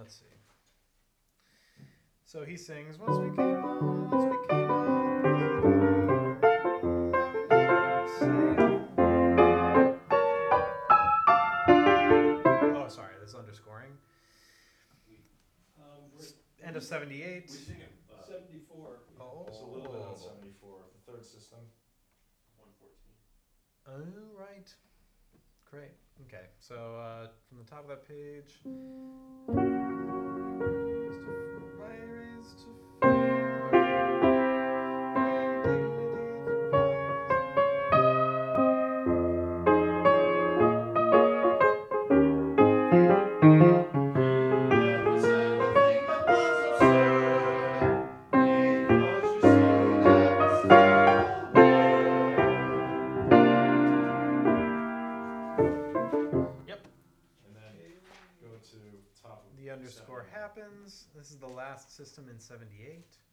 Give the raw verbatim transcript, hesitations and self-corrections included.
let's see. So he sings, once we came on, once we came on. Oh, sorry, there's underscoring. Um, End of seventy-eight. We sing it. Uh, seventy-four. Oh. It's a little bit on seventy-four. The third system. one fourteen. Oh, right. Great. Okay, so uh, from the top of that page. To top of the underscore seventy-nine. happens. This is the last system in seventy-eight.